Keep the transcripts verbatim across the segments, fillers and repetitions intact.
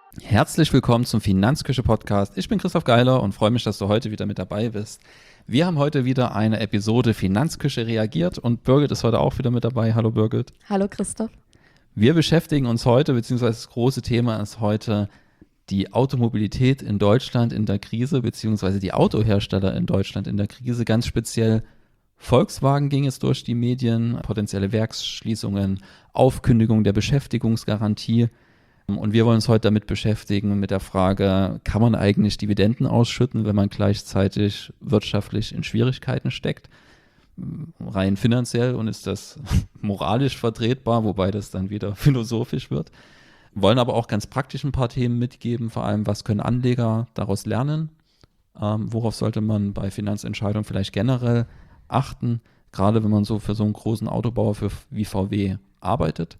Herzlich willkommen zum Finanzküche-Podcast. Ich bin Christoph Geiler und freue mich, dass du heute wieder mit dabei bist. Wir haben heute wieder eine Episode Finanzküche reagiert und Birgit ist heute auch wieder mit dabei. Hallo Birgit. Hallo Christoph. Wir beschäftigen uns heute, beziehungsweise das große Thema ist heute die Automobilität in Deutschland in der Krise, beziehungsweise die Autohersteller in Deutschland in der Krise. Ganz speziell Volkswagen ging es durch die Medien, potenzielle Werksschließungen, Aufkündigung der Beschäftigungsgarantie. Und wir wollen uns heute damit beschäftigen, mit der Frage, kann man eigentlich Dividenden ausschütten, wenn man gleichzeitig wirtschaftlich in Schwierigkeiten steckt? Rein finanziell, und ist das moralisch vertretbar, wobei das dann wieder philosophisch wird. Wollen aber auch ganz praktisch ein paar Themen mitgeben, vor allem, was können Anleger daraus lernen? Ähm, worauf sollte man bei Finanzentscheidungen vielleicht generell achten, gerade wenn man so für so einen großen Autobauer für, wie V W arbeitet?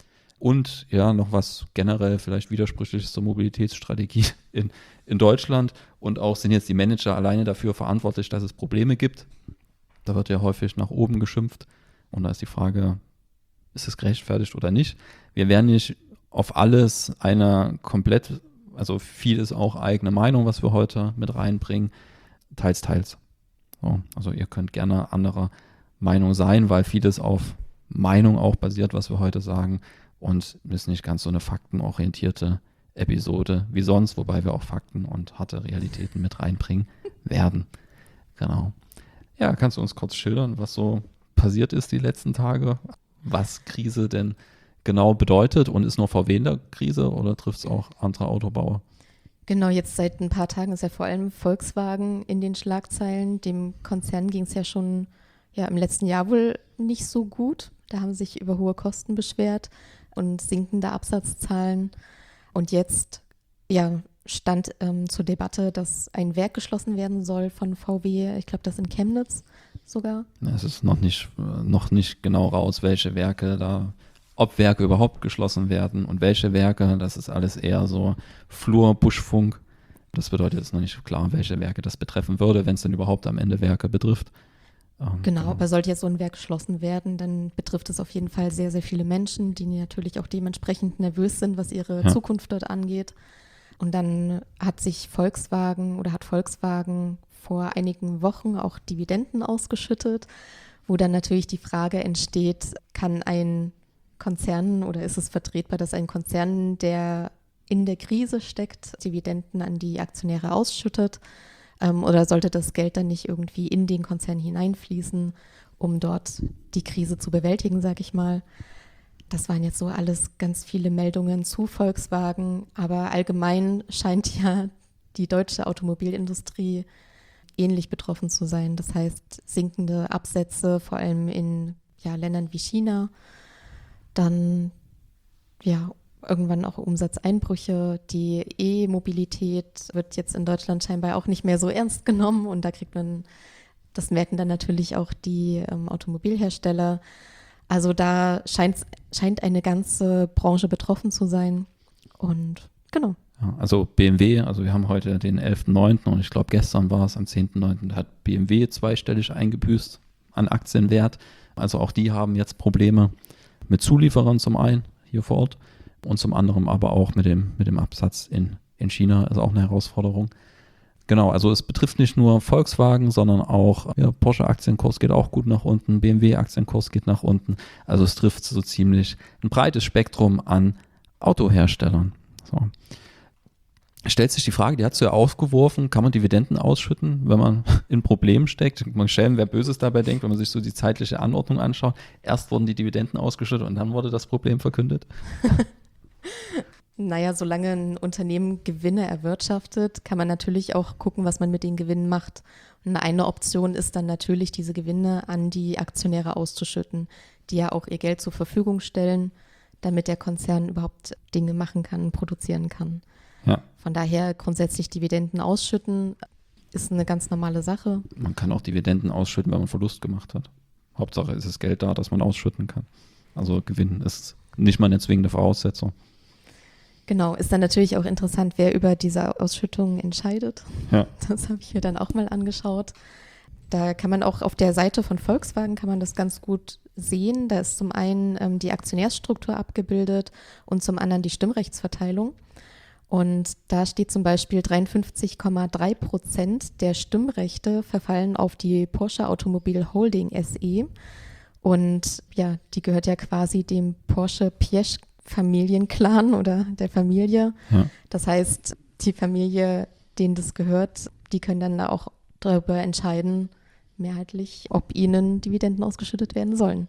Und ja, noch was generell vielleicht Widersprüchliches zur Mobilitätsstrategie in, in Deutschland. Und auch sind jetzt die Manager alleine dafür verantwortlich, dass es Probleme gibt. Da wird ja häufig nach oben geschimpft. Und da ist die Frage, ist es gerechtfertigt oder nicht? Wir werden nicht auf alles eine komplett, also viel ist auch eigene Meinung, was wir heute mit reinbringen. Teils, teils. So, also ihr könnt gerne anderer Meinung sein, weil vieles auf Meinung auch basiert, was wir heute sagen. Und ist nicht ganz so eine faktenorientierte Episode wie sonst, wobei wir auch Fakten und harte Realitäten mit reinbringen werden. Genau. Ja, kannst du uns kurz schildern, was so passiert ist die letzten Tage? Was Krise denn genau bedeutet, und ist nur V W in der Krise oder trifft es auch andere Autobauer? Genau, jetzt seit ein paar Tagen ist ja vor allem Volkswagen in den Schlagzeilen. Dem Konzern ging es ja schon ja, im letzten Jahr wohl nicht so gut. Da haben sie sich über hohe Kosten beschwert und sinkende Absatzzahlen. Und jetzt ja, stand ähm, zur Debatte, dass ein Werk geschlossen werden soll von V W. Ich glaube, das in Chemnitz sogar. Ja, es ist noch nicht, noch nicht genau raus, welche Werke da, ob Werke überhaupt geschlossen werden und welche Werke. Das ist alles eher so Flur, Buschfunk. Das bedeutet jetzt noch nicht klar, welche Werke das betreffen würde, wenn es denn überhaupt am Ende Werke betrifft. Genau, genau, aber sollte jetzt so ein Werk geschlossen werden, dann betrifft es auf jeden Fall sehr, sehr viele Menschen, die natürlich auch dementsprechend nervös sind, was ihre ja. Zukunft dort angeht. Und dann hat sich Volkswagen oder hat Volkswagen vor einigen Wochen auch Dividenden ausgeschüttet, wo dann natürlich die Frage entsteht, kann ein Konzern oder ist es vertretbar, dass ein Konzern, der in der Krise steckt, Dividenden an die Aktionäre ausschüttet? Ähm, oder sollte das Geld dann nicht irgendwie in den Konzern hineinfließen, um dort die Krise zu bewältigen, sage ich mal. Das waren jetzt so alles ganz viele Meldungen zu Volkswagen, aber allgemein scheint ja die deutsche Automobilindustrie ähnlich betroffen zu sein. Das heißt, sinkende Absätze, vor allem in ja, Ländern wie China, dann ja irgendwann auch Umsatzeinbrüche. Die E-Mobilität wird jetzt in Deutschland scheinbar auch nicht mehr so ernst genommen und da kriegt man, das merken dann natürlich auch die ähm, Automobilhersteller. Also da scheint, scheint eine ganze Branche betroffen zu sein und genau. Ja, also B M W, also wir haben heute den elften neunten und ich glaube gestern war es am zehnten neunten, da hat B M W zweistellig eingebüßt an Aktienwert. Also auch die haben jetzt Probleme mit Zulieferern zum einen hier vor Ort. Und zum anderen aber auch mit dem, mit dem Absatz in, in China ist auch eine Herausforderung. Genau, also es betrifft nicht nur Volkswagen, sondern auch ja, Porsche-Aktienkurs geht auch gut nach unten, B M W-Aktienkurs geht nach unten. Also es trifft so ziemlich ein breites Spektrum an Autoherstellern. So. Stellt sich die Frage, die hast du ja aufgeworfen, kann man Dividenden ausschütten, wenn man in Problemen steckt? Man stellen, wer Böses dabei denkt, wenn man sich so die zeitliche Anordnung anschaut. Erst wurden die Dividenden ausgeschüttet und dann wurde das Problem verkündet. Naja, solange ein Unternehmen Gewinne erwirtschaftet, kann man natürlich auch gucken, was man mit den Gewinnen macht. Und eine Option ist dann natürlich, diese Gewinne an die Aktionäre auszuschütten, die ja auch ihr Geld zur Verfügung stellen, damit der Konzern überhaupt Dinge machen kann, produzieren kann. Ja. Von daher grundsätzlich Dividenden ausschütten ist eine ganz normale Sache. Man kann auch Dividenden ausschütten, wenn man Verlust gemacht hat. Hauptsache ist das Geld da, dass man ausschütten kann. Also Gewinn ist nicht mal eine zwingende Voraussetzung. Genau, ist dann natürlich auch interessant, wer über diese Ausschüttungen entscheidet. Ja. Das habe ich mir dann auch mal angeschaut. Da kann man auch auf der Seite von Volkswagen kann man das ganz gut sehen. Da ist zum einen ähm, die Aktionärsstruktur abgebildet und zum anderen die Stimmrechtsverteilung. Und da steht zum Beispiel, dreiundfünfzig Komma drei Prozent der Stimmrechte verfallen auf die Porsche Automobil Holding S E. Und ja, die gehört ja quasi dem Porsche Piëch Familienclan oder der Familie. Ja. Das heißt, die Familie, denen das gehört, die können dann auch darüber entscheiden, mehrheitlich, ob ihnen Dividenden ausgeschüttet werden sollen.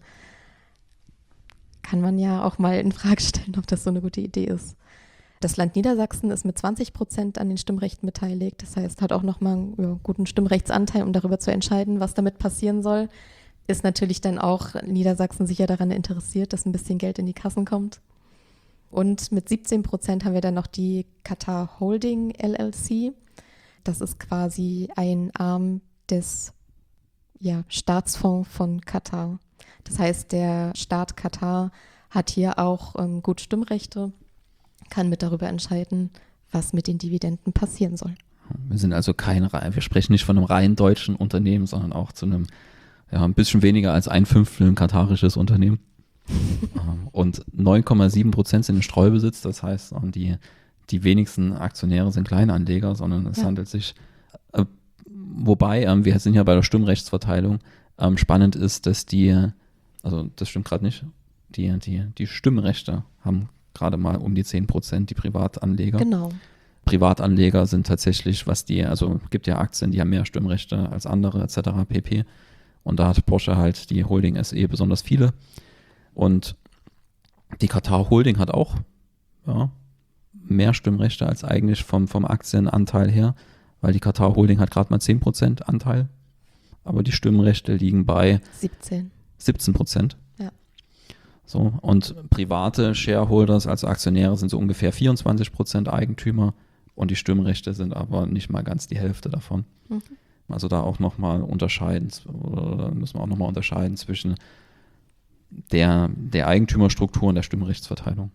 Kann man ja auch mal in Frage stellen, ob das so eine gute Idee ist. Das Land Niedersachsen ist mit zwanzig Prozent an den Stimmrechten beteiligt. Das heißt, hat auch nochmal einen ja, guten Stimmrechtsanteil, um darüber zu entscheiden, was damit passieren soll. Ist natürlich dann auch Niedersachsen sicher daran interessiert, dass ein bisschen Geld in die Kassen kommt. Und mit siebzehn Prozent haben wir dann noch die Qatar Holding L L C. Das ist quasi ein Arm des ja, Staatsfonds von Katar. Das heißt, der Staat Katar hat hier auch ähm, gut Stimmrechte, kann mit darüber entscheiden, was mit den Dividenden passieren soll. Wir sind also kein, wir sprechen nicht von einem rein deutschen Unternehmen, sondern auch zu einem, ja, ein bisschen weniger als ein Fünftel ein katarisches Unternehmen. Und neun Komma sieben Prozent sind in Streubesitz, das heißt, die, die wenigsten Aktionäre sind Kleinanleger, sondern es ja. handelt sich, äh, wobei, äh, wir sind ja bei der Stimmrechtsverteilung, äh, spannend ist, dass die, also das stimmt gerade nicht, die, die, die Stimmrechte haben gerade mal um die zehn Prozent, die Privatanleger. Genau. Privatanleger sind tatsächlich, was die, also gibt ja Aktien, die haben mehr Stimmrechte als andere et cetera pp. Und da hat Porsche halt die Holding S E besonders viele. Und die Qatar Holding hat auch ja, mehr Stimmrechte als eigentlich vom, vom Aktienanteil her, weil die Qatar Holding hat gerade mal zehn Prozent Anteil, aber die Stimmrechte liegen bei siebzehn. siebzehn Prozent. Ja. So, und private Shareholders, also Aktionäre, sind so ungefähr vierundzwanzig Prozent Eigentümer und die Stimmrechte sind aber nicht mal ganz die Hälfte davon. Mhm. Also da auch nochmal unterscheiden, oder müssen wir auch nochmal unterscheiden zwischen der, der Eigentümerstruktur und der Stimmrechtsverteilung.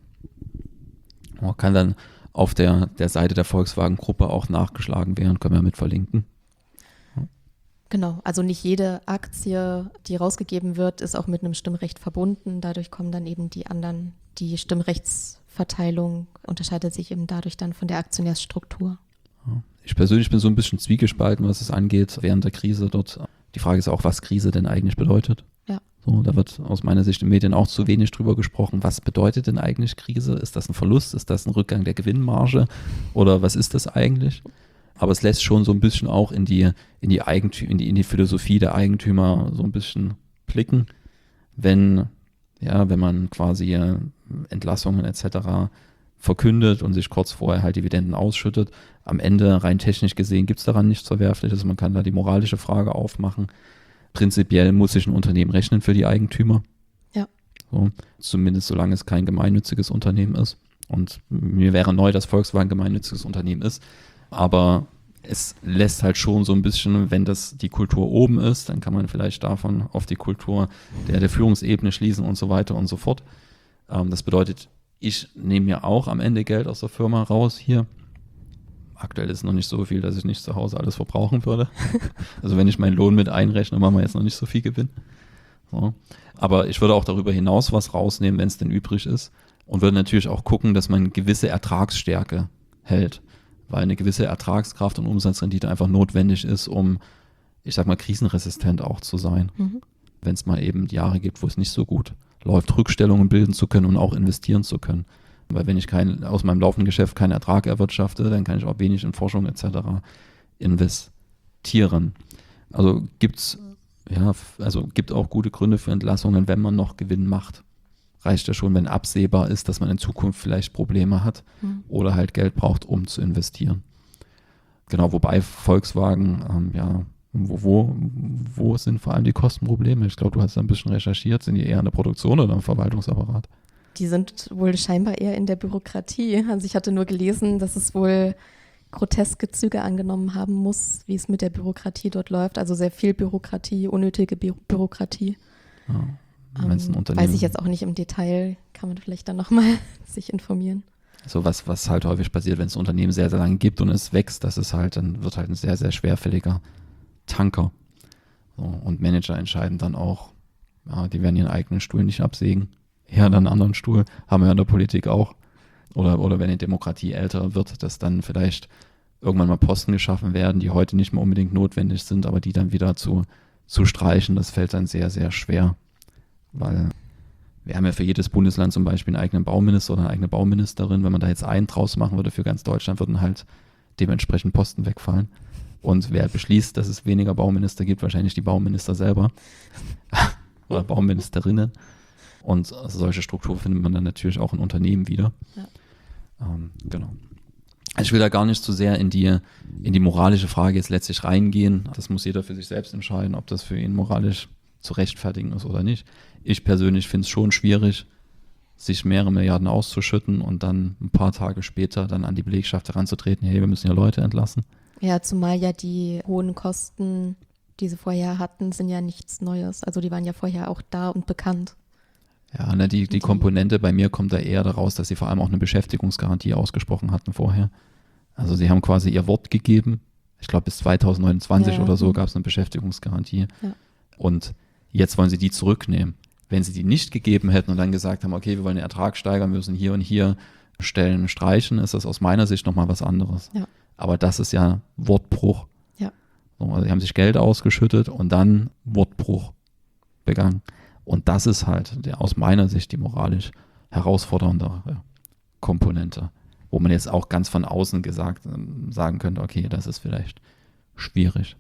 Man kann dann auf der, der Seite der Volkswagen-Gruppe auch nachgeschlagen werden, können wir mit verlinken. Ja. Genau, also nicht jede Aktie, die rausgegeben wird, ist auch mit einem Stimmrecht verbunden. Dadurch kommen dann eben die anderen, die Stimmrechtsverteilung unterscheidet sich eben dadurch dann von der Aktionärsstruktur. Ja. Ich persönlich bin so ein bisschen zwiegespalten, was es angeht, während der Krise dort. Die Frage ist auch, was Krise denn eigentlich bedeutet. Ja. So, da wird aus meiner Sicht in Medien auch zu wenig drüber gesprochen. Was bedeutet denn eigentlich Krise? Ist das ein Verlust? Ist das ein Rückgang der Gewinnmarge? Oder was ist das eigentlich? Aber es lässt schon so ein bisschen auch in die, in die, Eigentü- in die, in die Philosophie der Eigentümer so ein bisschen blicken, wenn, ja, wenn man quasi Entlassungen et cetera verkündet und sich kurz vorher halt Dividenden ausschüttet. Am Ende, rein technisch gesehen, gibt es daran nichts Verwerfliches. Man kann da die moralische Frage aufmachen. Prinzipiell muss sich ein Unternehmen rechnen für die Eigentümer. Ja. So, zumindest solange es kein gemeinnütziges Unternehmen ist. Und mir wäre neu, dass Volkswagen ein gemeinnütziges Unternehmen ist. Aber es lässt halt schon so ein bisschen, wenn das die Kultur oben ist, dann kann man vielleicht davon auf die Kultur der, der Führungsebene schließen und so weiter und so fort. Ähm, das bedeutet, ich nehme mir auch am Ende Geld aus der Firma raus hier. Aktuell ist noch nicht so viel, dass ich nicht zu Hause alles verbrauchen würde. Also wenn ich meinen Lohn mit einrechne, machen wir jetzt noch nicht so viel Gewinn. So. Aber ich würde auch darüber hinaus was rausnehmen, wenn es denn übrig ist. Und würde natürlich auch gucken, dass man gewisse Ertragsstärke hält. Weil eine gewisse Ertragskraft und Umsatzrendite einfach notwendig ist, um, ich sag mal, krisenresistent auch zu sein. Mhm. Wenn es mal eben Jahre gibt, wo es nicht so gut läuft, Rückstellungen bilden zu können und auch investieren zu können. Weil wenn ich kein, aus meinem laufenden Geschäft keinen Ertrag erwirtschafte, dann kann ich auch wenig in Forschung et cetera investieren. Also gibt's, ja, also gibt auch gute Gründe für Entlassungen, wenn man noch Gewinn macht. Reicht ja schon, wenn absehbar ist, dass man in Zukunft vielleicht Probleme hat mhm. oder halt Geld braucht, um zu investieren. Genau, wobei Volkswagen, ähm, ja, wo, wo, wo sind vor allem die Kostenprobleme? Ich glaube, du hast da ein bisschen recherchiert. Sind die eher in der Produktion oder im Verwaltungsapparat? Die sind wohl scheinbar eher in der Bürokratie. Also ich hatte nur gelesen, dass es wohl groteske Züge angenommen haben muss, wie es mit der Bürokratie dort läuft. Also sehr viel Bürokratie, unnötige Bü- Bürokratie. Ja, ähm, weiß ich jetzt auch nicht im Detail. Kann man vielleicht dann nochmal sich informieren. So was, was halt häufig passiert, wenn es ein Unternehmen sehr, sehr lange gibt und es wächst, das ist halt, dann wird halt ein sehr, sehr schwerfälliger Tanker. So, und Manager entscheiden dann auch, ja, die werden ihren eigenen Stuhl nicht absägen. Ja, dann einen anderen Stuhl, haben wir in der Politik auch. oder, oder wenn die Demokratie älter wird, dass dann vielleicht irgendwann mal Posten geschaffen werden, die heute nicht mehr unbedingt notwendig sind, aber die dann wieder zu, zu streichen, das fällt dann sehr, sehr schwer. Weil wir haben ja für jedes Bundesland zum Beispiel einen eigenen Bauminister oder eine eigene Bauministerin. Wenn man da jetzt einen draus machen würde für ganz Deutschland, würden halt dementsprechend Posten wegfallen. Und wer beschließt, dass es weniger Bauminister gibt, wahrscheinlich die Bauminister selber oder Bauministerinnen. Und solche Strukturen findet man dann natürlich auch in Unternehmen wieder. Ja. Ähm, genau. Also ich will da gar nicht zu sehr in die, in die moralische Frage jetzt letztlich reingehen. Das muss jeder für sich selbst entscheiden, ob das für ihn moralisch zu rechtfertigen ist oder nicht. Ich persönlich finde es schon schwierig, sich mehrere Milliarden auszuschütten und dann ein paar Tage später dann an die Belegschaft heranzutreten, hey, wir müssen ja Leute entlassen. Ja, zumal ja die hohen Kosten, die sie vorher hatten, sind ja nichts Neues. Also die waren ja vorher auch da und bekannt. Ja, ne, die, die Komponente bei mir kommt da eher daraus, dass sie vor allem auch eine Beschäftigungsgarantie ausgesprochen hatten vorher. Also sie haben quasi ihr Wort gegeben. Ich glaube, bis zwanzig neunundzwanzig ja, oder so gab es eine Beschäftigungsgarantie. Ja. Und jetzt wollen sie die zurücknehmen. Wenn sie die nicht gegeben hätten und dann gesagt haben, okay, wir wollen den Ertrag steigern, wir müssen hier und hier Stellen streichen, ist das aus meiner Sicht nochmal was anderes. Ja. Aber das ist ja Wortbruch. Ja. So, also sie haben sich Geld ausgeschüttet und dann Wortbruch begangen. Und das ist halt der, aus meiner Sicht die moralisch herausfordernde ja, Komponente, wo man jetzt auch ganz von außen gesagt sagen könnte, okay, das ist vielleicht schwierig.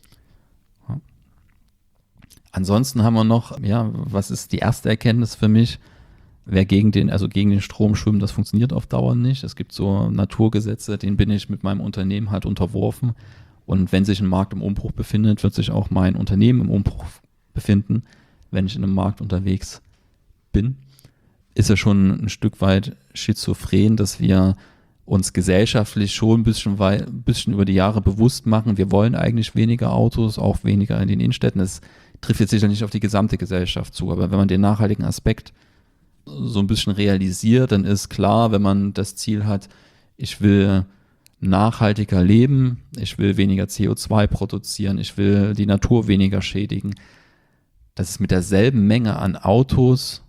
Ja. Ansonsten haben wir noch, ja, was ist die erste Erkenntnis für mich? Wer gegen den, also gegen den Strom schwimmt, das funktioniert auf Dauer nicht. Es gibt so Naturgesetze, denen bin ich mit meinem Unternehmen halt unterworfen. Und wenn sich ein Markt im Umbruch befindet, wird sich auch mein Unternehmen im Umbruch befinden. Wenn ich in einem Markt unterwegs bin, ist ja schon ein Stück weit schizophren, dass wir uns gesellschaftlich schon ein bisschen, wei- ein bisschen über die Jahre bewusst machen, wir wollen eigentlich weniger Autos, auch weniger in den Innenstädten. Das trifft jetzt sicher nicht auf die gesamte Gesellschaft zu, aber wenn man den nachhaltigen Aspekt so ein bisschen realisiert, dann ist klar, wenn man das Ziel hat, ich will nachhaltiger leben, ich will weniger C O zwei produzieren, ich will die Natur weniger schädigen, dass es mit derselben Menge an Autos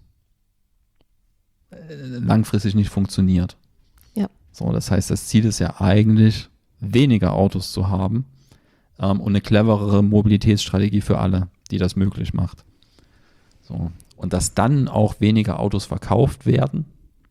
langfristig nicht funktioniert. Ja. So, das heißt, das Ziel ist ja eigentlich, weniger Autos zu haben ähm, und eine cleverere Mobilitätsstrategie für alle, die das möglich macht. So. Und dass dann auch weniger Autos verkauft werden,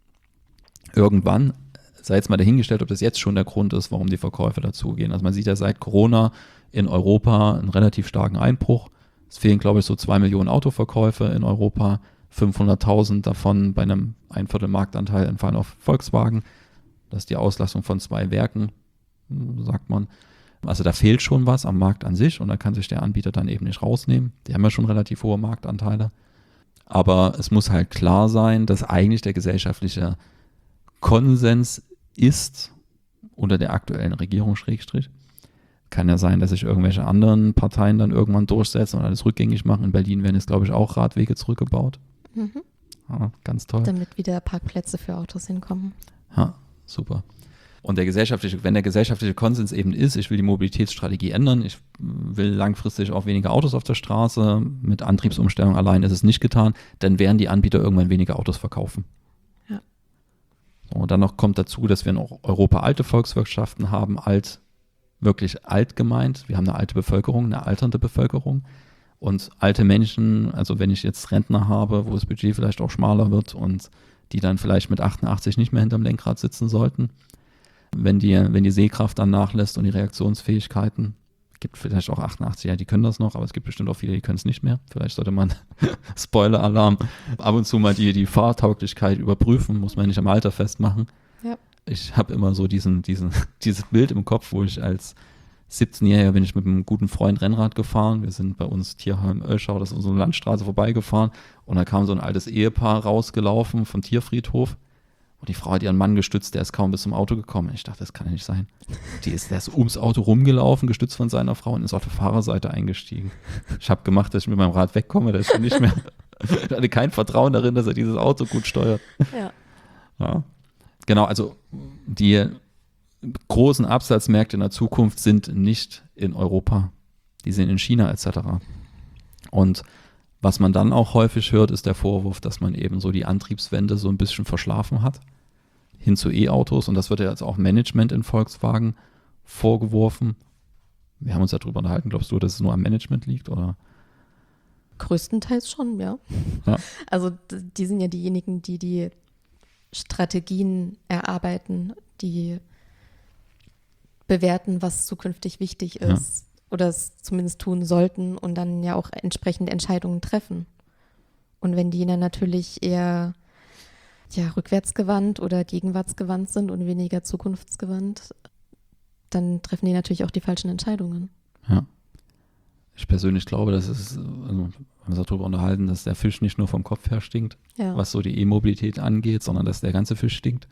irgendwann, sei jetzt mal dahingestellt, ob das jetzt schon der Grund ist, warum die Verkäufe dazugehen. Also man sieht ja seit Corona in Europa einen relativ starken Einbruch. Es fehlen, glaube ich, so zwei Millionen Autoverkäufe in Europa, fünfhunderttausend davon bei einem ein Viertel Marktanteil entfallen auf Volkswagen. Das ist die Auslastung von zwei Werken, sagt man. Also da fehlt schon was am Markt an sich und da kann sich der Anbieter dann eben nicht rausnehmen. Die haben ja schon relativ hohe Marktanteile. Aber es muss halt klar sein, dass eigentlich der gesellschaftliche Konsens ist unter der aktuellen Regierung Schrägstrich. Kann ja sein, dass sich irgendwelche anderen Parteien dann irgendwann durchsetzen und alles rückgängig machen. In Berlin werden jetzt, glaube ich, auch Radwege zurückgebaut. Mhm. Ja, ganz toll. Damit wieder Parkplätze für Autos hinkommen. Ja, super. Und der gesellschaftliche, wenn der gesellschaftliche Konsens eben ist, ich will die Mobilitätsstrategie ändern, ich will langfristig auch weniger Autos auf der Straße, mit Antriebsumstellung allein ist es nicht getan, dann werden die Anbieter irgendwann weniger Autos verkaufen. Ja. So, und dann noch kommt dazu, dass wir in Europa alte Volkswirtschaften haben, alt, wirklich alt gemeint. Wir haben eine alte Bevölkerung, eine alternde Bevölkerung. Und alte Menschen, also wenn ich jetzt Rentner habe, wo das Budget vielleicht auch schmaler wird und die dann vielleicht mit achtundachtzig nicht mehr hinterm Lenkrad sitzen sollten, wenn die, wenn die Sehkraft dann nachlässt und die Reaktionsfähigkeiten, gibt vielleicht auch achtundachtzig, ja, die können das noch, aber es gibt bestimmt auch viele, die können es nicht mehr. Vielleicht sollte man, Spoiler-Alarm, ab und zu mal die, die Fahrtauglichkeit überprüfen, muss man nicht am Alter festmachen. Ja. Ich habe immer so diesen, diesen, dieses Bild im Kopf, wo ich als siebzehnjähriger bin ich mit einem guten Freund Rennrad gefahren. Wir sind bei uns Tierheim Oelschau, das ist unsere Landstraße, vorbeigefahren und da kam so ein altes Ehepaar rausgelaufen vom Tierfriedhof. Und die Frau hat ihren Mann gestützt, der ist kaum bis zum Auto gekommen. Ich dachte, das kann ja nicht sein. Die ist, der ist ums Auto rumgelaufen, gestützt von seiner Frau und ist auf der Fahrerseite eingestiegen. Ich habe gemacht, dass ich mit meinem Rad wegkomme, dass ich nicht mehr, ich hatte kein Vertrauen darin, dass er dieses Auto gut steuert. Ja. Ja. Genau, also die großen Absatzmärkte in der Zukunft sind nicht in Europa. Die sind in China et cetera. Und was man dann auch häufig hört, ist der Vorwurf, dass man eben so die Antriebswende so ein bisschen verschlafen hat. hin zu E-Autos und das wird ja jetzt auch Management in Volkswagen vorgeworfen. Wir haben uns ja darüber unterhalten. Glaubst du, dass es nur am Management liegt, oder? Größtenteils schon, ja. ja. Also die sind ja diejenigen, die die Strategien erarbeiten, die bewerten, was zukünftig wichtig ist ja. oder es zumindest tun sollten und dann ja auch entsprechende Entscheidungen treffen. Und wenn die dann natürlich eher ja, rückwärtsgewandt oder gegenwartsgewandt sind und weniger zukunftsgewandt, dann treffen die natürlich auch die falschen Entscheidungen. Ja. Ich persönlich glaube, dass es, also wir haben uns darüber unterhalten, dass der Fisch nicht nur vom Kopf her stinkt, ja. was so die E-Mobilität angeht, sondern dass der ganze Fisch stinkt.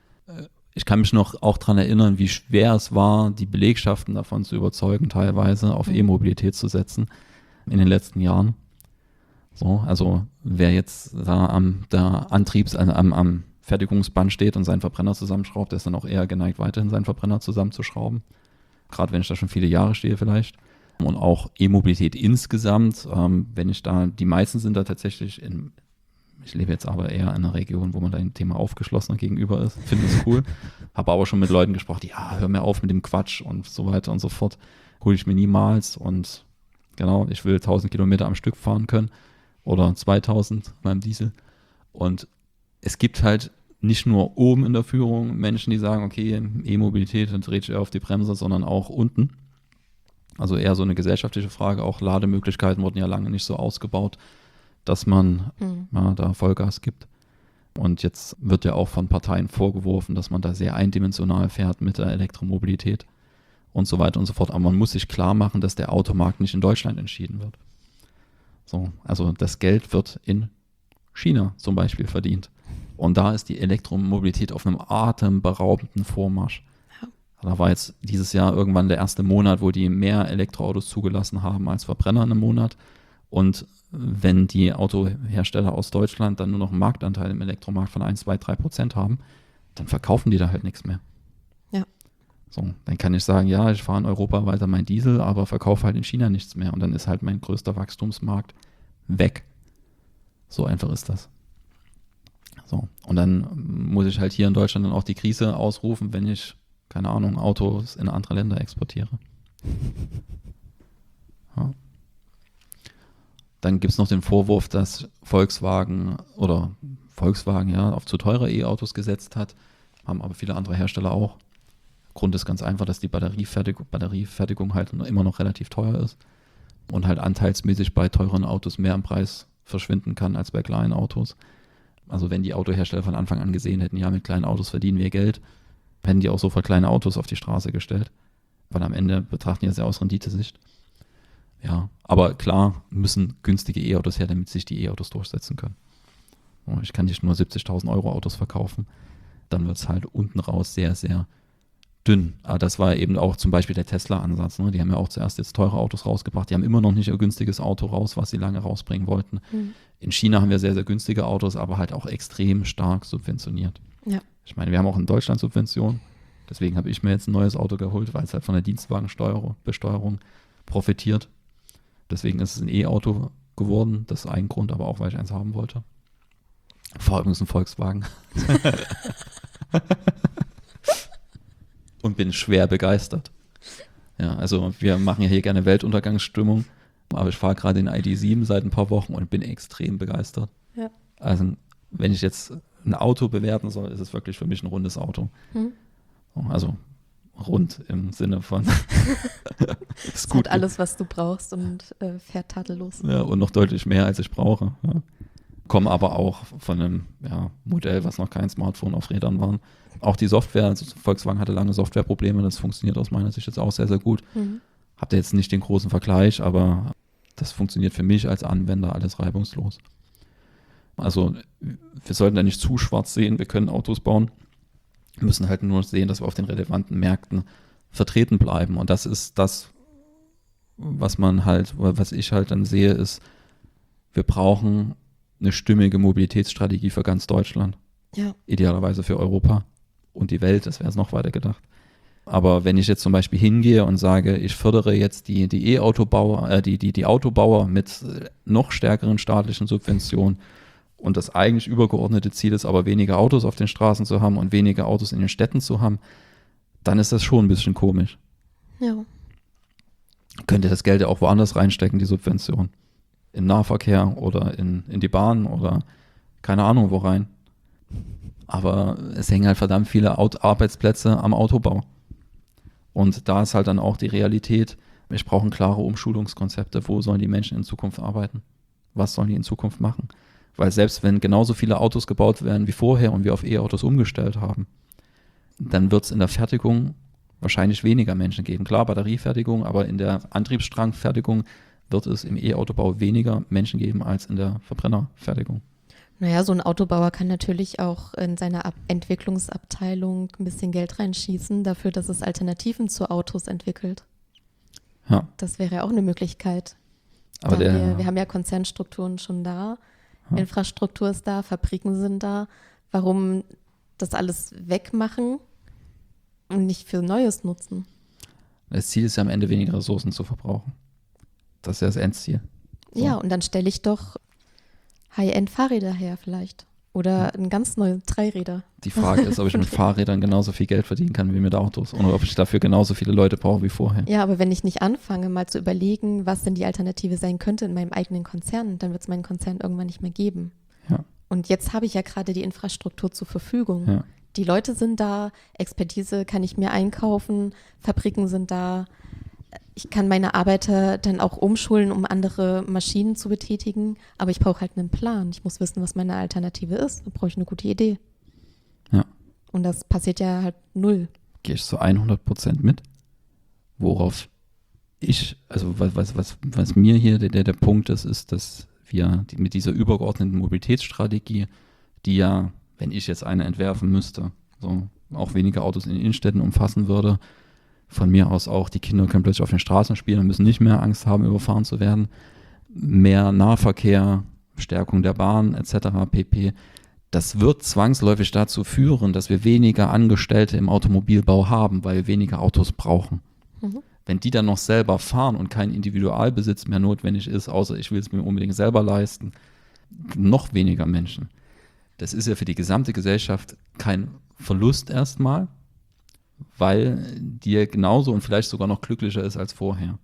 Ich kann mich noch auch daran erinnern, wie schwer es war, die Belegschaften davon zu überzeugen, teilweise auf mhm. E-Mobilität zu setzen in den letzten Jahren. So, also wer jetzt da am der Antriebs, also am, am Fertigungsband steht und seinen Verbrenner zusammenschraubt, der ist dann auch eher geneigt, weiterhin seinen Verbrenner zusammenzuschrauben. Gerade wenn ich da schon viele Jahre stehe vielleicht. Und auch E-Mobilität insgesamt, ähm, wenn ich da, die meisten sind da tatsächlich in, ich lebe jetzt aber eher in einer Region, wo man da dem Thema aufgeschlossener gegenüber ist, finde es cool. Habe aber schon mit Leuten gesprochen, die, ja, hör mir auf mit dem Quatsch und so weiter und so fort. Hole ich mir niemals und genau, ich will tausend Kilometer am Stück fahren können oder zweitausend beim Diesel. Und es gibt halt nicht nur oben in der Führung Menschen, die sagen, okay, E-Mobilität, dann dreht ich eher auf die Bremse, sondern auch unten. Also eher so eine gesellschaftliche Frage, auch Lademöglichkeiten wurden ja lange nicht so ausgebaut, dass man mhm. ja, da Vollgas gibt. Und jetzt wird ja auch von Parteien vorgeworfen, dass man da sehr eindimensional fährt mit der Elektromobilität und so weiter und so fort. Aber man muss sich klar machen, dass der Automarkt nicht in Deutschland entschieden wird. So, also das Geld wird in China zum Beispiel verdient. Und da ist die Elektromobilität auf einem atemberaubenden Vormarsch. Da war jetzt dieses Jahr irgendwann der erste Monat, wo die mehr Elektroautos zugelassen haben als Verbrenner in einem Monat. Und wenn die Autohersteller aus Deutschland dann nur noch einen Marktanteil im Elektromarkt von eins, zwei, drei Prozent haben, dann verkaufen die da halt nichts mehr. Ja. So, dann kann ich sagen, ja, ich fahre in Europa weiter mein Diesel, aber verkaufe halt in China nichts mehr. Und dann ist halt mein größter Wachstumsmarkt weg. So einfach ist das. So, und dann muss ich halt hier in Deutschland dann auch die Krise ausrufen, wenn ich keine Ahnung, Autos in andere Länder exportiere. Ja. Dann gibt es noch den Vorwurf, dass Volkswagen oder Volkswagen ja auf zu teure E-Autos gesetzt hat, haben aber viele andere Hersteller auch. Grund ist ganz einfach, dass die Batteriefertigung, Batteriefertigung halt immer noch relativ teuer ist und halt anteilsmäßig bei teuren Autos mehr im Preis verschwinden kann als bei kleinen Autos. Also wenn die Autohersteller von Anfang an gesehen hätten, ja, mit kleinen Autos verdienen wir Geld, hätten die auch sofort kleine Autos auf die Straße gestellt. Weil am Ende betrachten die das ja aus Renditesicht. Ja, aber klar müssen günstige E-Autos her, damit sich die E-Autos durchsetzen können. Ich kann nicht nur siebzigtausend Euro Autos verkaufen. Dann wird es halt unten raus sehr, sehr dünn. Aber das war eben auch zum Beispiel der Tesla-Ansatz. Ne? Die haben ja auch zuerst jetzt teure Autos rausgebracht. Die haben immer noch nicht ein günstiges Auto raus, was sie lange rausbringen wollten. Mhm. In China haben wir sehr, sehr günstige Autos, aber halt auch extrem stark subventioniert. Ja. Ich meine, wir haben auch in Deutschland Subventionen. Deswegen habe ich mir jetzt ein neues Auto geholt, weil es halt von der Dienstwagenbesteuerung profitiert. Deswegen ist es ein E-Auto geworden. Das ist ein Grund, aber auch, weil ich eins haben wollte. Vor allem ist ein Volkswagen. Und bin schwer begeistert. Ja, also wir machen ja hier gerne Weltuntergangsstimmung, aber ich fahre gerade den I D sieben seit ein paar Wochen und bin extrem begeistert. Ja. Also wenn ich jetzt ein Auto bewerten soll, ist es wirklich für mich ein rundes Auto. Hm. Also rund im Sinne von es hat alles, was du brauchst und äh, fährt tadellos. Ja, und noch deutlich mehr, als ich brauche. Ja. Komme aber auch von einem ja, Modell, was noch kein Smartphone auf Rädern war. Auch die Software, also Volkswagen hatte lange Softwareprobleme, das funktioniert aus meiner Sicht jetzt auch sehr, sehr gut. Mhm. Habt ihr jetzt nicht den großen Vergleich, aber das funktioniert für mich als Anwender alles reibungslos. Also wir sollten da nicht zu schwarz sehen, wir können Autos bauen, wir müssen halt nur sehen, dass wir auf den relevanten Märkten vertreten bleiben. Und das ist das, was man halt, was ich halt dann sehe, ist, wir brauchen eine stimmige Mobilitätsstrategie für ganz Deutschland. Ja. Idealerweise für Europa und die Welt, das wäre es noch weiter gedacht. Aber wenn ich jetzt zum Beispiel hingehe und sage, ich fördere jetzt die, die E-Autobauer, äh, die, die, die Autobauer mit noch stärkeren staatlichen Subventionen und das eigentlich übergeordnete Ziel ist aber, weniger Autos auf den Straßen zu haben und weniger Autos in den Städten zu haben, dann ist das schon ein bisschen komisch. Ja. Könnt ihr das Geld ja auch woanders reinstecken, die Subvention. Im Nahverkehr oder in, in die Bahn oder keine Ahnung wo rein. Aber es hängen halt verdammt viele Aut- Arbeitsplätze am Autobau. Und da ist halt dann auch die Realität, wir brauchen klare Umschulungskonzepte. Wo sollen die Menschen in Zukunft arbeiten? Was sollen die in Zukunft machen? Weil selbst wenn genauso viele Autos gebaut werden wie vorher und wir auf E-Autos umgestellt haben, dann wird es in der Fertigung wahrscheinlich weniger Menschen geben. Klar, Batteriefertigung, aber in der Antriebsstrangfertigung wird es im E-Autobau weniger Menschen geben als in der Verbrennerfertigung. Naja, so ein Autobauer kann natürlich auch in seiner Ab- Entwicklungsabteilung ein bisschen Geld reinschießen, dafür, dass es Alternativen zu Autos entwickelt. Ja. Das wäre ja auch eine Möglichkeit. Aber der, wir, wir haben ja Konzernstrukturen schon da, ja. Infrastruktur ist da, Fabriken sind da. Warum das alles wegmachen und nicht für Neues nutzen? Das Ziel ist ja am Ende weniger Ressourcen zu verbrauchen. Das ist ja das Endziel. So. Ja, und dann stelle ich doch High-End-Fahrräder her vielleicht. Oder ein ganz neue Dreiräder. Die Frage ist, ob ich mit Fahrrädern genauso viel Geld verdienen kann wie mit Autos oder ob ich dafür genauso viele Leute brauche wie vorher. Ja, aber wenn ich nicht anfange, mal zu überlegen, was denn die Alternative sein könnte in meinem eigenen Konzern, dann wird es meinen Konzern irgendwann nicht mehr geben. Ja. Und jetzt habe ich ja gerade die Infrastruktur zur Verfügung. Ja. Die Leute sind da, Expertise kann ich mir einkaufen, Fabriken sind da. Ich kann meine Arbeiter dann auch umschulen, um andere Maschinen zu betätigen. Aber ich brauche halt einen Plan. Ich muss wissen, was meine Alternative ist. Da brauche ich eine gute Idee. Ja. Und das passiert ja halt null. Gehe ich so hundert Prozent mit. Worauf ich, also was, was, was, was mir hier der, der Punkt ist, ist, dass wir die, mit dieser übergeordneten Mobilitätsstrategie, die ja, wenn ich jetzt eine entwerfen müsste, so auch weniger Autos in den Innenstädten umfassen würde, von mir aus auch, die Kinder können plötzlich auf den Straßen spielen und müssen nicht mehr Angst haben, überfahren zu werden. Mehr Nahverkehr, Stärkung der Bahn et cetera pp. Das wird zwangsläufig dazu führen, dass wir weniger Angestellte im Automobilbau haben, weil wir weniger Autos brauchen. Mhm. Wenn die dann noch selber fahren und kein Individualbesitz mehr notwendig ist, außer ich will es mir unbedingt selber leisten, noch weniger Menschen. Das ist ja für die gesamte Gesellschaft kein Verlust erstmal, weil die ja genauso und vielleicht sogar noch glücklicher ist als vorher.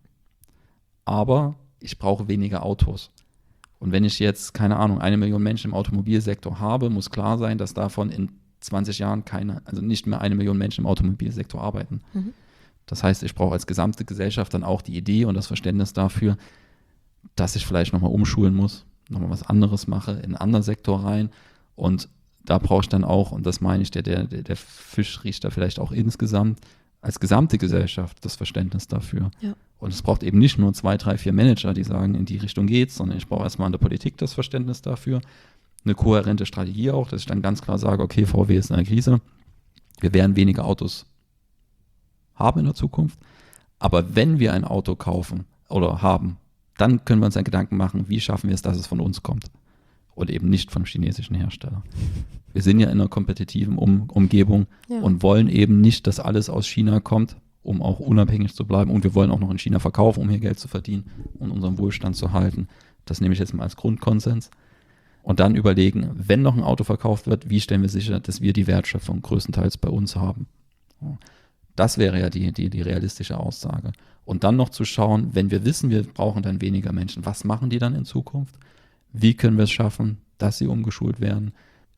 Aber ich brauche weniger Autos. Und wenn ich jetzt, keine Ahnung, eine Million Menschen im Automobilsektor habe, muss klar sein, dass davon in zwanzig Jahren keine, also nicht mehr eine Million Menschen im Automobilsektor arbeiten. Mhm. Das heißt, ich brauche als gesamte Gesellschaft dann auch die Idee und das Verständnis dafür, dass ich vielleicht nochmal umschulen muss, nochmal was anderes mache, in einen anderen Sektor rein. Und da brauche ich dann auch, und das meine ich, der, der, der Fisch riecht da vielleicht auch insgesamt, als gesamte Gesellschaft das Verständnis dafür. Ja. Und es braucht eben nicht nur zwei, drei, vier Manager, die sagen, in die Richtung geht's, sondern ich brauche erstmal in der Politik das Verständnis dafür, eine kohärente Strategie auch, dass ich dann ganz klar sage, okay, V W ist in einer Krise, wir werden weniger Autos haben in der Zukunft, aber wenn wir ein Auto kaufen oder haben, dann können wir uns einen Gedanken machen, wie schaffen wir es, dass es von uns kommt. Und eben nicht von chinesischen Herstellern. Wir sind ja in einer kompetitiven um- Umgebung ja. und wollen eben nicht, dass alles aus China kommt, um auch unabhängig zu bleiben. Und wir wollen auch noch in China verkaufen, um hier Geld zu verdienen und unseren Wohlstand zu halten. Das nehme ich jetzt mal als Grundkonsens. Und dann überlegen, wenn noch ein Auto verkauft wird, wie stellen wir sicher, dass wir die Wertschöpfung größtenteils bei uns haben. Das wäre ja die, die, die realistische Aussage. Und dann noch zu schauen, wenn wir wissen, wir brauchen dann weniger Menschen, was machen die dann in Zukunft? Wie können wir es schaffen, dass sie umgeschult werden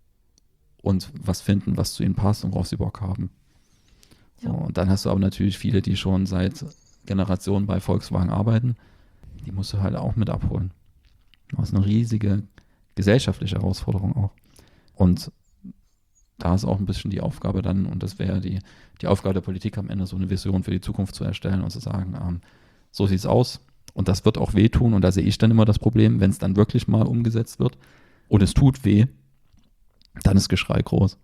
und was finden, was zu ihnen passt und worauf sie Bock haben. Ja. So, und dann hast du aber natürlich viele, die schon seit Generationen bei Volkswagen arbeiten. Die musst du halt auch mit abholen. Das ist eine riesige gesellschaftliche Herausforderung auch. Und da ist auch ein bisschen die Aufgabe dann, und das wäre die, die Aufgabe der Politik am Ende, so eine Vision für die Zukunft zu erstellen und zu sagen, ähm, so sieht es aus. Und das wird auch wehtun und da sehe ich dann immer das Problem, wenn es dann wirklich mal umgesetzt wird und es tut weh, dann ist Geschrei groß.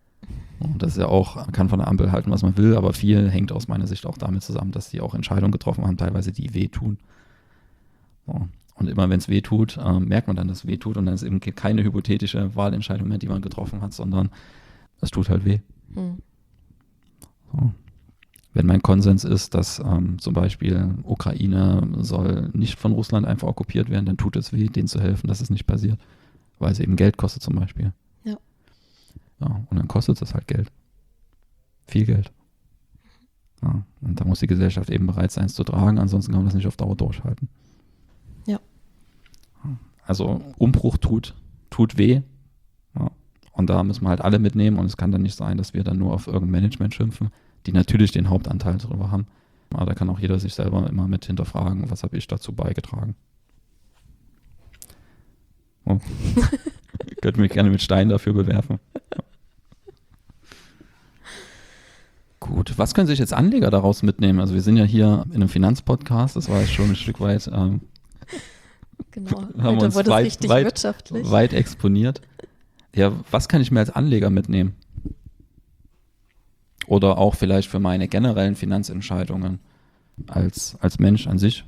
Und das ist ja auch, man kann von der Ampel halten, was man will, aber viel hängt aus meiner Sicht auch damit zusammen, dass die auch Entscheidungen getroffen haben, teilweise die wehtun. So. Und immer wenn es wehtut, äh, merkt man dann, dass es wehtut und dann ist eben keine hypothetische Wahlentscheidung mehr, die man getroffen hat, sondern es tut halt weh. Hm. So. Wenn mein Konsens ist, dass ähm, zum Beispiel Ukraine soll nicht von Russland einfach okkupiert werden, dann tut es weh, denen zu helfen, dass es nicht passiert. weil es eben Geld kostet zum Beispiel. Ja. Ja, und dann kostet das halt Geld. Viel Geld. Ja, und da muss die Gesellschaft eben bereit sein, es zu tragen, ansonsten kann man das nicht auf Dauer durchhalten. Ja. Also Umbruch tut, tut weh. Ja. Und da müssen wir halt alle mitnehmen und es kann dann nicht sein, dass wir dann nur auf irgendein Management schimpfen, die natürlich den Hauptanteil darüber haben. Aber da kann auch jeder sich selber immer mit hinterfragen, was habe ich dazu beigetragen. Oh. Ihr könnt mich gerne mit Steinen dafür bewerfen. Ja. Gut, was können sich jetzt Anleger daraus mitnehmen? Also wir sind ja hier in einem Finanzpodcast, das war jetzt schon ein Stück weit, ähm, genau, haben wir uns wurde es weit, richtig weit, wirtschaftlich. weit exponiert. Ja, was kann ich mir als Anleger mitnehmen? Oder auch vielleicht für meine generellen Finanzentscheidungen als, als Mensch an sich?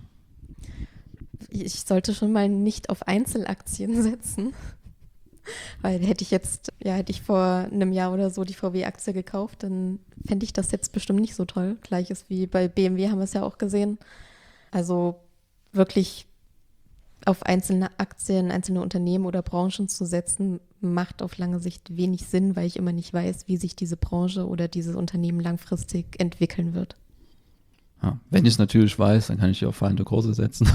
Ich sollte schon mal nicht auf Einzelaktien setzen, weil hätte ich jetzt, ja, hätte ich vor einem Jahr oder so die V W-Aktie gekauft, dann fände ich das jetzt bestimmt nicht so toll. Gleiches wie bei B M W haben wir es ja auch gesehen. Also wirklich auf einzelne Aktien, einzelne Unternehmen oder Branchen zu setzen, macht auf lange Sicht wenig Sinn, weil ich immer nicht weiß, wie sich diese Branche oder dieses Unternehmen langfristig entwickeln wird. Ja, wenn ich es natürlich weiß, dann kann ich hier auf fallende Kurse setzen.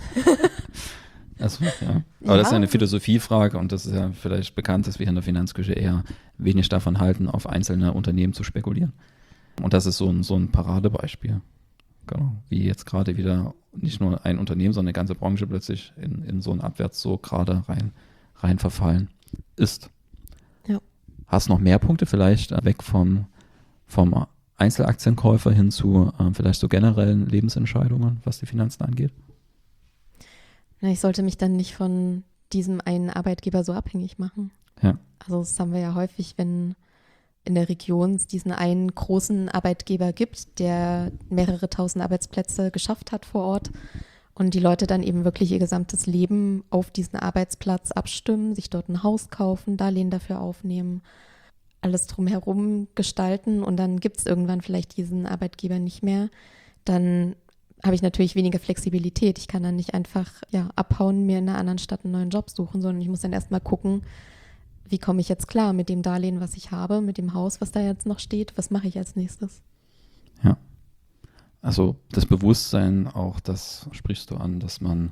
Also, ja. Aber ja. das ist ja eine Philosophiefrage und das ist ja vielleicht bekannt, dass wir in der Finanzküche eher wenig davon halten, auf einzelne Unternehmen zu spekulieren. Und das ist so ein, so ein Paradebeispiel. Genau. Wie jetzt gerade wieder nicht nur ein Unternehmen, sondern eine ganze Branche plötzlich in, in so einen Abwärtssog gerade rein, rein verfallen ist. Ja. Hast du noch mehr Punkte vielleicht weg vom, vom Einzelaktienkäufer hin zu äh, vielleicht so generellen Lebensentscheidungen, was die Finanzen angeht? Na, ich sollte mich dann nicht von diesem einen Arbeitgeber so abhängig machen. Ja. Also das haben wir ja häufig, wenn in der Region es diesen einen großen Arbeitgeber gibt, der mehrere tausend Arbeitsplätze geschafft hat vor Ort und die Leute dann eben wirklich ihr gesamtes Leben auf diesen Arbeitsplatz abstimmen, sich dort ein Haus kaufen, Darlehen dafür aufnehmen, alles drumherum gestalten und dann gibt es irgendwann vielleicht diesen Arbeitgeber nicht mehr, dann habe ich natürlich weniger Flexibilität. Ich kann dann nicht einfach ja, abhauen, mir in einer anderen Stadt einen neuen Job suchen, sondern ich muss dann erstmal gucken, wie komme ich jetzt klar mit dem Darlehen, was ich habe, mit dem Haus, was da jetzt noch steht, was mache ich als nächstes? Ja, also das Bewusstsein auch, das sprichst du an, dass man,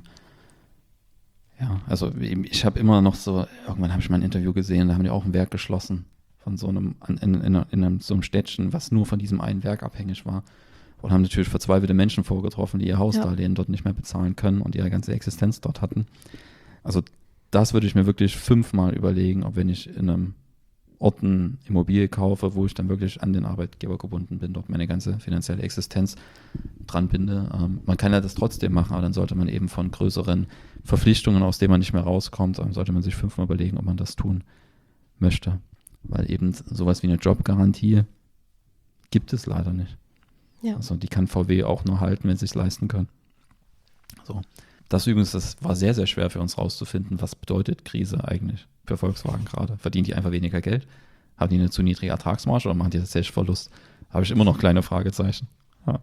ja, also ich habe immer noch so, irgendwann habe ich mal ein Interview gesehen, da haben die auch ein Werk geschlossen von so einem, in, in, in einem, so einem Städtchen, was nur von diesem einen Werk abhängig war. Und haben natürlich verzweifelte Menschen vorgetroffen, die ihr Hausdarlehen ja. dort nicht mehr bezahlen können und ihre ganze Existenz dort hatten. Also das würde ich mir wirklich fünfmal überlegen, ob wenn ich in einem Ort eine Immobilie kaufe, wo ich dann wirklich an den Arbeitgeber gebunden bin, dort meine ganze finanzielle Existenz dran binde. Ähm, man kann ja das trotzdem machen, aber dann sollte man eben von größeren Verpflichtungen, aus denen man nicht mehr rauskommt, ähm, sollte man sich fünfmal überlegen, ob man das tun möchte. Weil eben sowas wie eine Jobgarantie gibt es leider nicht. Ja. Also die kann V W auch nur halten, wenn sie es leisten können. So. Das übrigens, das war sehr, sehr schwer für uns rauszufinden, was bedeutet Krise eigentlich für Volkswagen gerade. Verdienen die einfach weniger Geld? Haben die eine zu niedrige Ertragsmarge oder machen die tatsächlich Verlust? Habe ich immer noch kleine Fragezeichen. Ja.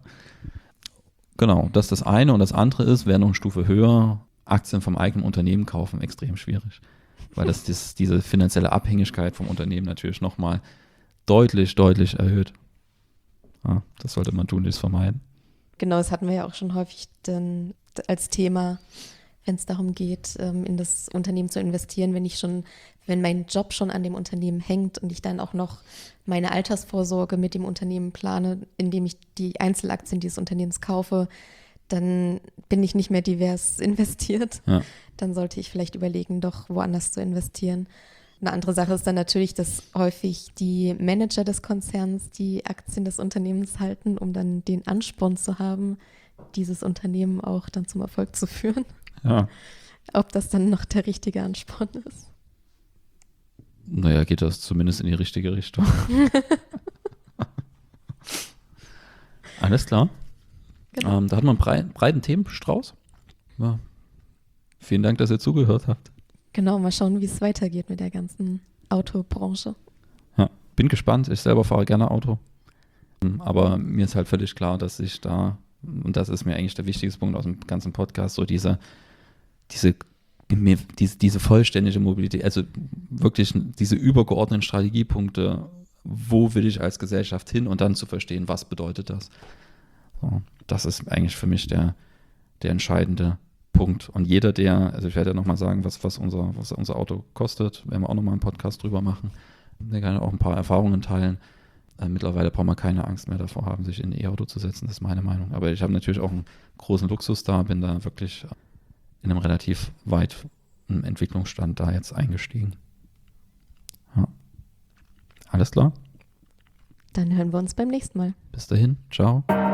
Genau, das ist das eine. Und das andere ist, wer noch eine Stufe höher, Aktien vom eigenen Unternehmen kaufen, extrem schwierig. Weil das, das diese finanzielle Abhängigkeit vom Unternehmen natürlich nochmal deutlich, deutlich erhöht. Ja, das sollte man tunlichst vermeiden. Genau, das hatten wir ja auch schon häufig dann als Thema, wenn es darum geht, in das Unternehmen zu investieren, wenn ich schon, wenn mein Job schon an dem Unternehmen hängt und ich dann auch noch meine Altersvorsorge mit dem Unternehmen plane, indem ich die Einzelaktien dieses Unternehmens kaufe, dann bin ich nicht mehr divers investiert. Ja. Dann sollte ich vielleicht überlegen, doch woanders zu investieren. Eine andere Sache ist dann natürlich, dass häufig die Manager des Konzerns die Aktien des Unternehmens halten, um dann den Ansporn zu haben, dieses Unternehmen auch dann zum Erfolg zu führen. Ja. Ob das dann noch der richtige Ansporn ist? Naja, geht das zumindest in die richtige Richtung. Alles klar. Genau. Ähm, da hat man einen brei- breiten Themenstrauß. Ja. Vielen Dank, dass ihr zugehört habt. Genau, mal schauen, wie es weitergeht mit der ganzen Autobranche. Ja, bin gespannt. Ich selber fahre gerne Auto. Aber mir ist halt völlig klar, dass ich da, und das ist mir eigentlich der wichtigste Punkt aus dem ganzen Podcast, so diese, diese diese, diese vollständige Mobilität, also wirklich diese übergeordneten Strategiepunkte, wo will ich als Gesellschaft hin und dann zu verstehen, was bedeutet das. So, das ist eigentlich für mich der, der entscheidende Punkt. Und jeder, der, also ich werde ja nochmal sagen, was, was, unser, was unser Auto kostet, werden wir auch nochmal einen Podcast drüber machen. Wir können auch ein paar Erfahrungen teilen. Äh, mittlerweile braucht man keine Angst mehr davor haben, sich in ein E-Auto zu setzen, das ist meine Meinung. Aber ich habe natürlich auch einen großen Luxus da, bin da wirklich in einem relativ weit Entwicklungsstand da jetzt eingestiegen. Ja. Alles klar? Dann hören wir uns beim nächsten Mal. Bis dahin, ciao.